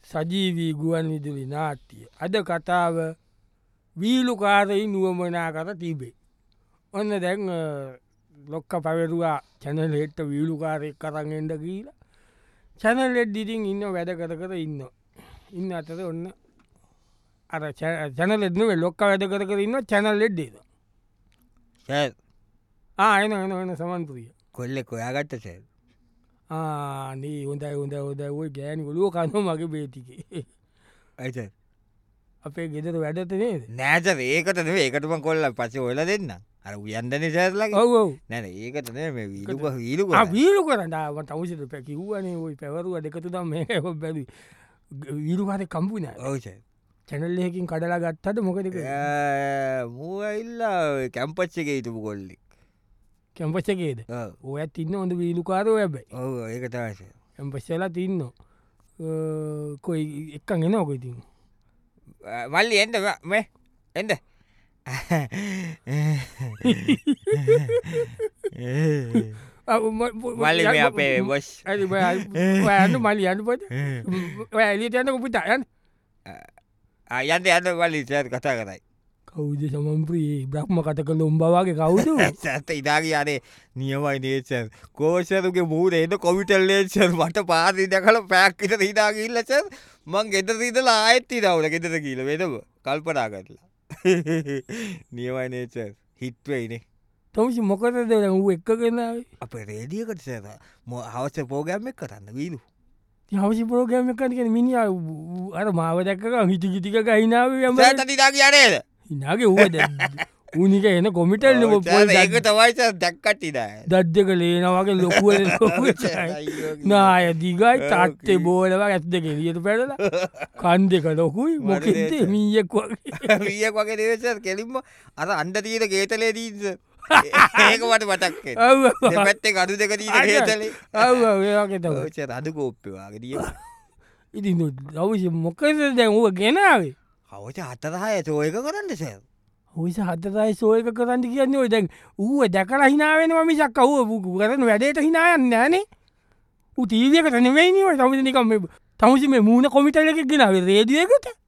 සජීවී ගුවන් විදුලි නාට්‍ය. අද කතාව වීලුකාරයි නුවමනා කර තිබේ. ඔන්න දැන් ලොක්ක පැවරුවා චැනලෙට්ට වීලුකාරෙක් කරන්ගෙන්ට කියලා. චැනලෙඩ් දිරින් ඉන්න වැඩ කර ඉන්න අතද ඔන්න අර චැනලෙත්නවේ ලොක්ක වැඩ කර ඉන්න චැනල්ලෙඩ්ඩේද එන එන සමන්තුරිය කොල්ලෙ ඔයාගත්ත සෑ ආනේ හොඳයි හොඳ ඔය ගෑනි ගොලුව කන්න මගේ බේටිකේ ඇත අපේ ගෙදර වැඩත නේද නෑත ඒකට ඒකටම කොල්ල පස ඔල දෙන්න අර උයන්දන සෑරලගේ ඔව් නැන ඒකට වීලු වීලු කරට තවසිට පැකිව්වනේ ඔයි පැවරුව දෙකතු දම් මේ හො බැලි වීරුකාර කම්පුන ඔවස චැනල්ලයකින් කඩලා ගත්තට මොකදක මූඉල්ලා කැම්පච්චක හිටපු කොල්ලෙක් කැම්පච්චකේද ඔයත් ඉන්න හොඳ වීලුකාරෝ ඇබයි ඔව ඒක තවස එම්පස්සලා තින්න කොයි එක්කන් එන ඔක ඉතින් මල්ලි එන්ද මේ එන්ද මල්ලි මේ අපේ බොස් ඇන්න මලි අන්න පොට ඇලියට යන්න කොපිට යන්න අයන්ද යන්න වලි සෑත් කතා කරයි කෞද සමම්ප්‍රී බ්‍රහ්ම කතක ලොම්බවාගේ කවුද ඇත ඉදාගේ අනේ නියමයි නේසර් කෝෂරුගේ මූර එද කොවිටල්ලේසර් මට පාරි දැකල පැක්කිට හිදාගල්ලස මං ගෙත රීතලා ආයත්ති දවල ගෙතර කියල වෙදම කල්පනා කරලා නියමයි නේසර් හිත්වයිනේ තවසි මොකද දෙන වූ එක්කගෙන අප රේඩියකට සෑර හවස පෝගෑම්ම එක් කරන්න වීලු හවසි පෝගෑම එකනගෙන මිනි අර මාව දැක්ක හිටි ගිටික ගහිනාව ටිදා කියනේද හිනාගේ ඌද උනික එන කොමිටල් ඒක තවයිස දැක්කට්ටිදා දද්්‍යක ලේනවගේ ලොකුව නාය දිගයි තත්තේ බෝලව ඇත් දෙක එලියට පැටල කන් දෙක ලොකුයි මොකෙද මීයක් වගේ රියක් වගේ දේවසර් කෙලින්ම අර අන්ඩතීර ගේතලේ දීස ඒකවට මටක් පැත්තේ කඩු දෙක දීට ගේතලේ ඒකත අද කෝප්පවාගේ දිය ඉති දවස මොකද දැන් ඌ ගෙනාවේ හවච අතරහය සෝයක කරන්න සෑ හොයිස හතතයි සෝයක කරන්න කියන්නේ ඔය දැන් ඌව දැකල හිනාවෙනවා මිසක් අවුව කරන වැඩේට හිනායන්න ෑනේ ඌ තීවියකට නෙවෙයිනිව තමසිනිකම් තමුසි මේ මූුණ කොමිටලක ගෙනාව රේදියකට